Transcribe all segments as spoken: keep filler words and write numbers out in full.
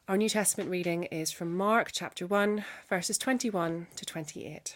Our New Testament reading is from Mark chapter one, verses twenty-one to twenty-eight.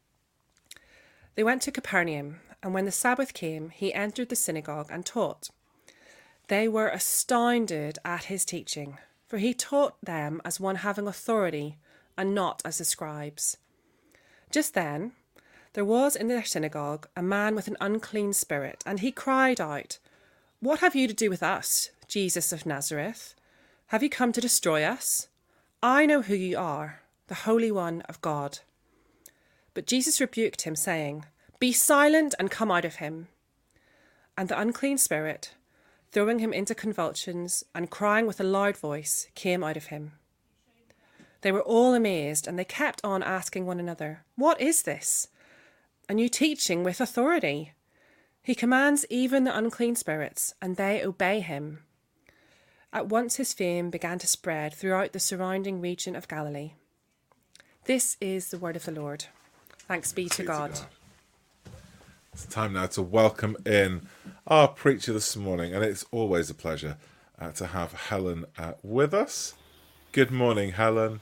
They went to Capernaum, and when the Sabbath came, he entered the synagogue and taught. They were astounded at his teaching, for he taught them as one having authority and not as the scribes. Just then, there was in their synagogue a man with an unclean spirit, and he cried out, "What have you to do with us, Jesus of Nazareth? Have you come to destroy us? I know who you are, the Holy One of God." But Jesus rebuked him, saying, "Be silent and come out of him." And the unclean spirit, throwing him into convulsions and crying with a loud voice, came out of him. They were all amazed, and they kept on asking one another, "What is this? A new teaching with authority. He commands even the unclean spirits, and they obey him." At once his fame began to spread throughout the surrounding region of Galilee. This is the word of the Lord. Thanks be to God. to God. It's time now to welcome in our preacher this morning, and it's always a pleasure uh, to have Helen uh, with us. Good morning, Helen.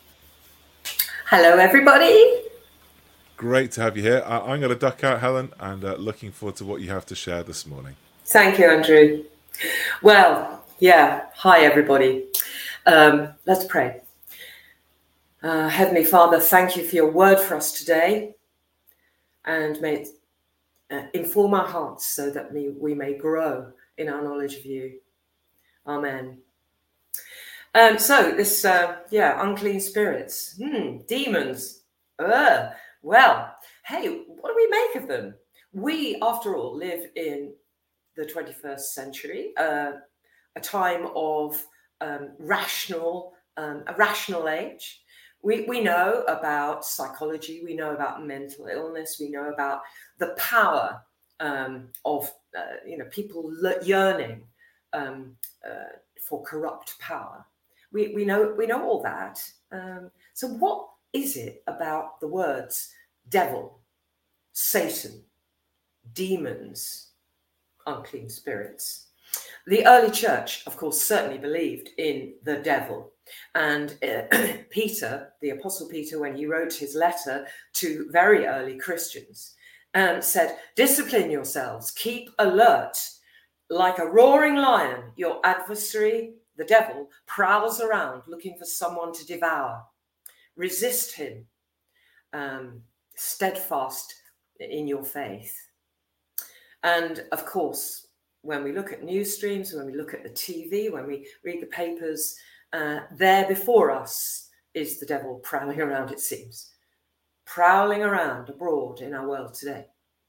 Hello, everybody. Great to have you here. Uh, I'm going to duck out, Helen, and uh, looking forward to what you have to share this morning. Thank you, Andrew. Well, yeah, hi, everybody. Um, let's pray. Uh, Heavenly Father, thank you for your word for us today, and may it uh, inform our hearts so that we, we may grow in our knowledge of you. Amen. Um, so this, uh, yeah, unclean spirits, hmm, demons. Ugh. Well, hey, what do we make of them? We, after all, live in the twenty-first century, uh, a time of um, rational, um, a rational age. We we know about psychology, we know about mental illness, we know about the power um, of uh, you know people yearning um, uh, for corrupt power. We we know we know all that. Um, so what is it about the words devil, Satan, demons, unclean spirits? The early church, of course, certainly believed in the devil. And uh, Peter, the Apostle Peter, when he wrote his letter to very early Christians, um, said, "Discipline yourselves, keep alert. Like a roaring lion, your adversary, the devil, prowls around looking for someone to devour. Resist him, um, steadfast in your faith." And of course, when we look at news streams, when we look at the T V, when we read the papers, uh, there before us is the devil prowling around, it seems, prowling around abroad in our world today.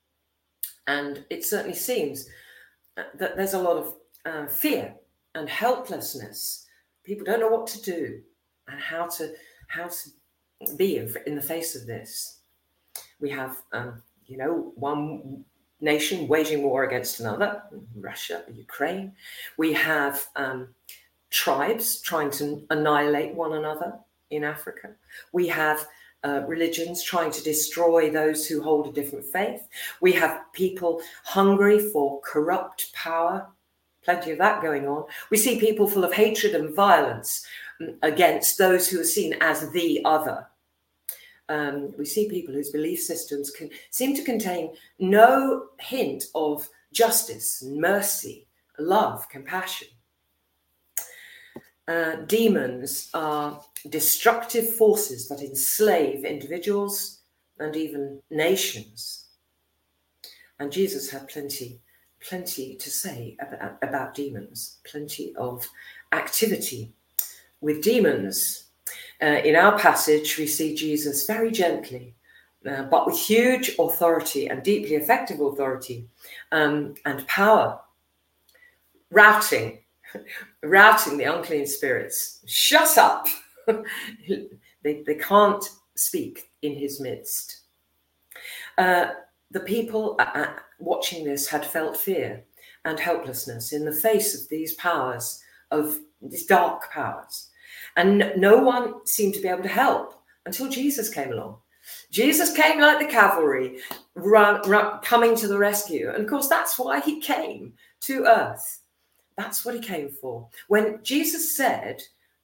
And it certainly seems that there's a lot of uh, fear and helplessness. People don't know what to do and how to how to be in, in the face of this. We have, um, you know, one nation waging war against another, Russia, Ukraine. We have um, tribes trying to annihilate one another in Africa. We have uh, religions trying to destroy those who hold a different faith. We have people hungry for corrupt power, plenty of that going on. We see people full of hatred and violence against those who are seen as the other. Um, we see people whose belief systems can seem to contain no hint of justice, mercy, love, compassion. Uh, demons are destructive forces that enslave individuals and even nations. And Jesus had plenty, plenty to say about, about demons, plenty of activity with demons. Uh, in our passage, we see Jesus very gently, uh, but with huge authority and deeply effective authority um, and power, routing, routing the unclean spirits. Shut up! they, they can't speak in his midst. Uh, the people uh, watching this had felt fear and helplessness in the face of these powers, of these dark powers. And no one seemed to be able to help until Jesus came along. Jesus came like the cavalry, run, run, coming to the rescue. And of course, that's why he came to earth. That's what he came for. When Jesus said,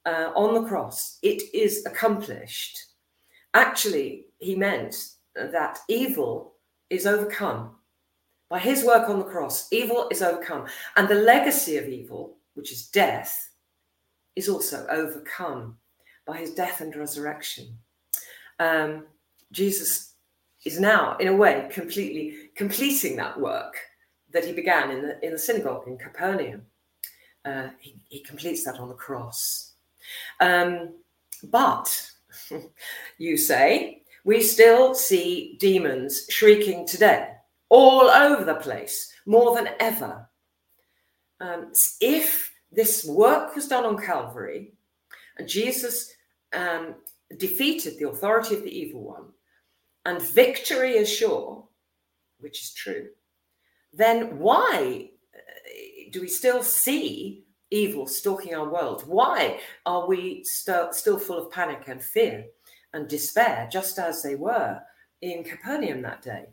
uh, on the cross, it is accomplished, actually, he meant that evil is overcome. By his work on the cross, evil is overcome. And the legacy of evil, which is death, is also overcome by his death and resurrection. Um, Jesus is now, in a way, completely completing that work that he began in the, in the synagogue in Capernaum. Uh, he, he completes that on the cross. Um, but, you say, we still see demons shrieking today, all over the place, more than ever. Um, if this work was done on Calvary, and Jesus um, defeated the authority of the evil one, and victory is sure, which is true, then why do we still see evil stalking our world? Why are we st- still full of panic and fear and despair, just as they were in Capernaum that day?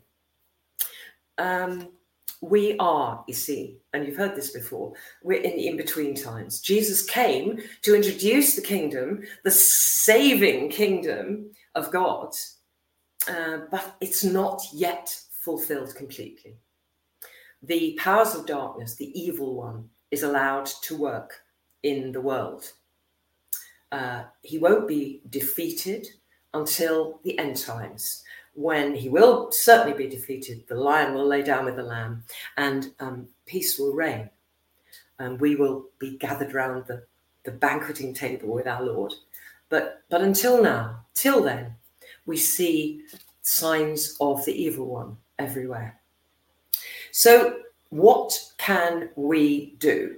Um, we are, you see, and you've heard this before, we're in the in-between times. Jesus came to introduce the kingdom, the saving kingdom of God, uh, but it's not yet fulfilled completely. The powers of darkness, the evil one, is allowed to work in the world. Uh, he won't be defeated until the end times, when he will certainly be defeated. The lion will lay down with the lamb, and um, peace will reign. And we will be gathered round the, the banqueting table with our Lord. But, but until now, till then, we see signs of the evil one everywhere. So what can we do?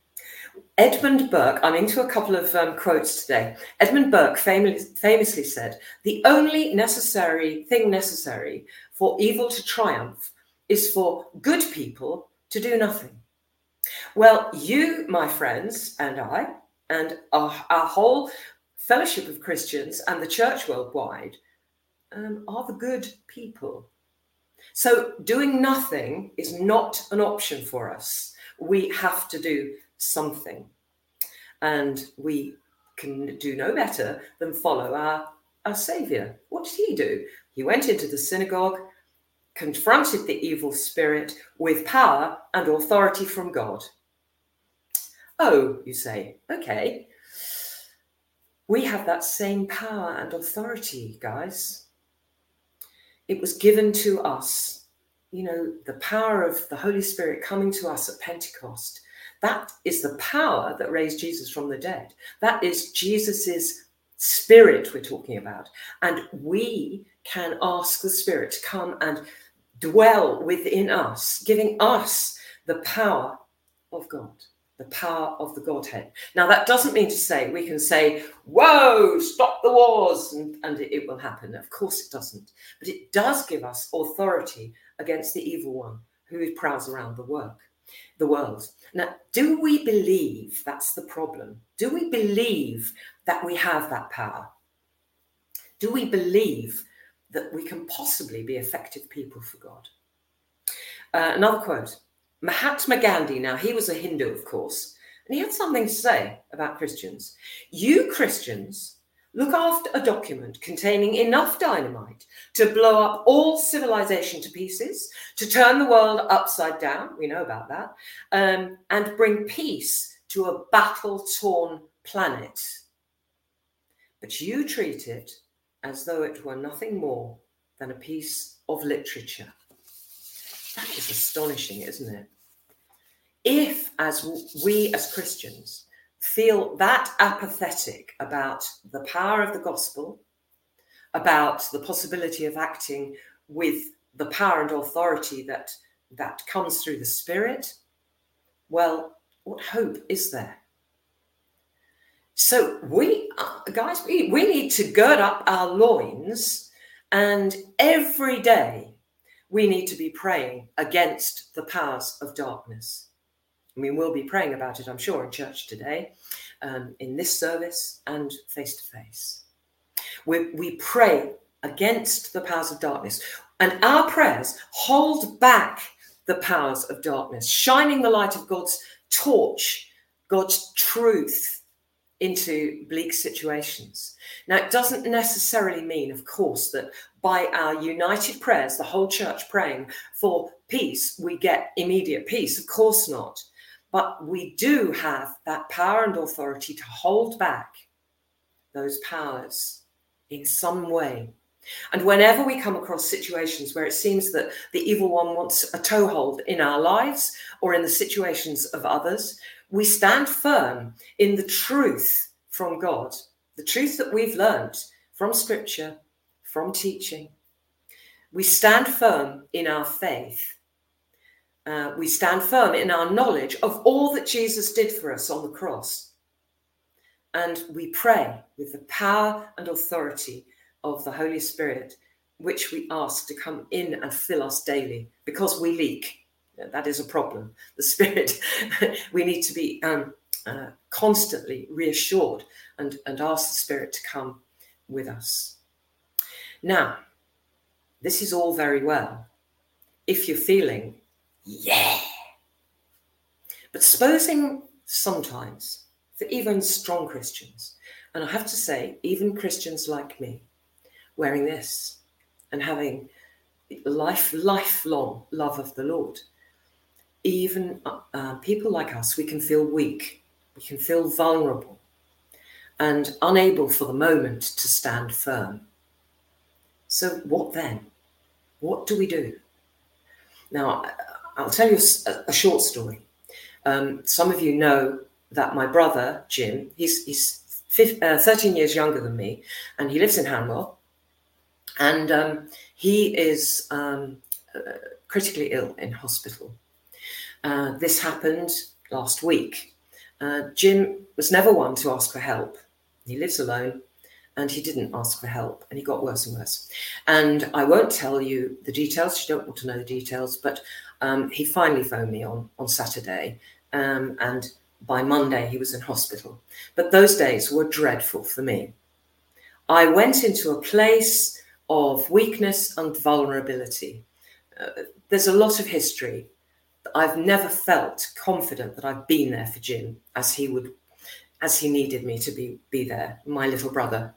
Edmund Burke, I'm into a couple of um, quotes today. Edmund Burke famous, famously said, the only necessary thing necessary for evil to triumph is for good people to do nothing. Well, you, my friends, and I, and our, our whole fellowship of Christians and the church worldwide um, are the good people. So doing nothing is not an option for us. We have to do something. And we can do no better than follow our, our Saviour. What did he do? He went into the synagogue, confronted the evil spirit with power and authority from God. Oh, you say, okay. We have that same power and authority, guys. It was given to us, you know, the power of the Holy Spirit coming to us at Pentecost. That is the power that raised Jesus from the dead. That is Jesus's spirit we're talking about. And we can ask the Spirit to come and dwell within us, giving us the power of God, the power of the Godhead. Now, that doesn't mean to say we can say, whoa, stop the wars, and, and it, it will happen. Of course it doesn't. But it does give us authority against the evil one who prowls around the work, the world. Now, do we believe that's the problem? Do we believe that we have that power? Do we believe that we can possibly be effective people for God? Uh, another quote. Mahatma Gandhi, now he was a Hindu, of course, and he had something to say about Christians. You Christians look after a document containing enough dynamite to blow up all civilization to pieces, to turn the world upside down, we know about that, um, and bring peace to a battle-torn planet. But you treat it as though it were nothing more than a piece of literature. That is astonishing, isn't it? If, as we as Christians feel that apathetic about the power of the gospel, about the possibility of acting with the power and authority that, that comes through the Spirit, well, what hope is there? So we, guys, we, we need to gird up our loins, and every day we need to be praying against the powers of darkness. I mean, we'll be praying about it, I'm sure, in church today, um, in this service and face-to-face. We, we pray against the powers of darkness, and our prayers hold back the powers of darkness, shining the light of God's torch, God's truth into bleak situations. Now, it doesn't necessarily mean, of course, that by our united prayers, the whole church praying for peace, we get immediate peace. Of course not. But we do have that power and authority to hold back those powers in some way. And whenever we come across situations where it seems that the evil one wants a toehold in our lives or in the situations of others, we stand firm in the truth from God, the truth that we've learned from scripture, from teaching. We stand firm in our faith. Uh, we stand firm in our knowledge of all that Jesus did for us on the cross. And we pray with the power and authority of the Holy Spirit, which we ask to come in and fill us daily, because we leak. That is a problem. The Spirit, we need to be um, uh, constantly reassured and, and ask the Spirit to come with us. Now, this is all very well if you're feeling, yeah. But supposing sometimes, for even strong Christians, and I have to say, even Christians like me, wearing this and having life, lifelong love of the Lord, even uh, people like us, we can feel weak, we can feel vulnerable and unable for the moment to stand firm. So what then? What do we do? Now, I'll tell you a, a short story. Um, some of you know that my brother, Jim, he's, he's fifteen, uh, thirteen years younger than me, and he lives in Hanwell. And um, he is um, uh, critically ill in hospital. Uh, this happened last week. Uh, Jim was never one to ask for help. He lives alone, and he didn't ask for help, and he got worse and worse. And I won't tell you the details. You don't want to know the details, but um, he finally phoned me on, on Saturday, um, and by Monday he was in hospital. But those days were dreadful for me. I went into a place of weakness and vulnerability. Uh, there's a lot of history. I've never felt confident that I've been there for Jim as he would, as he needed me to be, be there, my little brother.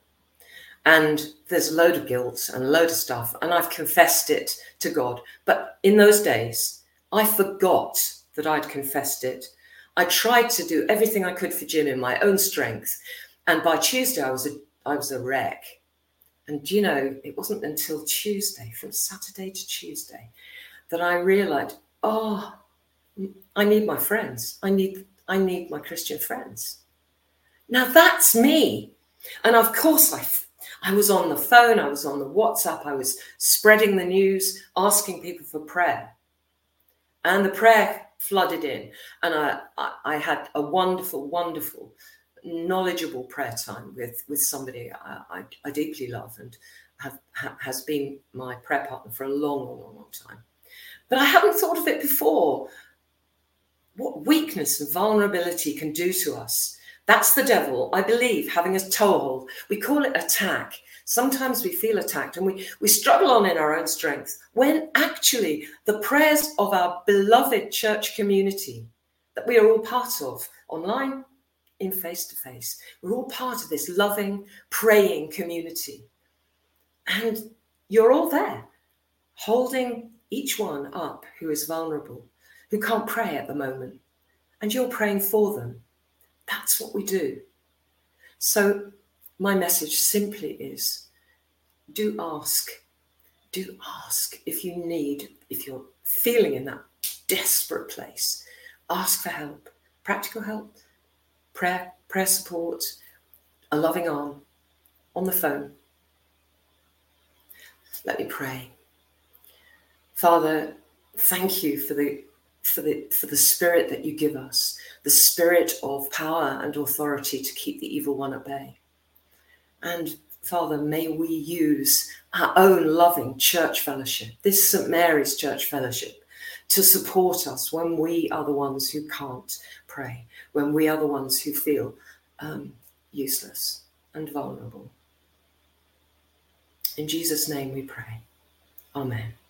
And there's a load of guilt and a load of stuff, and I've confessed it to God. But in those days, I forgot that I'd confessed it. I tried to do everything I could for Jim in my own strength. And by Tuesday, I was a, I was a wreck. And, you know, it wasn't until Tuesday, from Saturday to Tuesday, that I realized, oh, I need my friends. I need, I need my Christian friends. Now that's me. And of course, I, I was on the phone, I was on the WhatsApp, I was spreading the news, asking people for prayer. And the prayer flooded in. And I, I, I had a wonderful, wonderful, knowledgeable prayer time with, with somebody I, I, I deeply love and have, ha, has been my prayer partner for a long, long, long, long time. But I hadn't thought of it before. What weakness and vulnerability can do to us. That's the devil, I believe, having a toehold. We call it attack. Sometimes we feel attacked and we, we struggle on in our own strength, when actually the prayers of our beloved church community that we are all part of, online, in face-to-face, we're all part of this loving, praying community. And you're all there, holding each one up who is vulnerable, who can't pray at the moment, and you're praying for them. That's what we do. So my message simply is, do ask, do ask if you need, if you're feeling in that desperate place, ask for help, practical help, prayer, prayer support, a loving arm, on the phone. Let me pray. Father, thank you for the for the for the spirit that you give us, the spirit of power and authority to keep the evil one at bay. And Father, may we use our own loving church fellowship, this Saint Mary's Church Fellowship, to support us when we are the ones who can't pray, when we are the ones who feel um, useless and vulnerable. In Jesus' name we pray. Amen.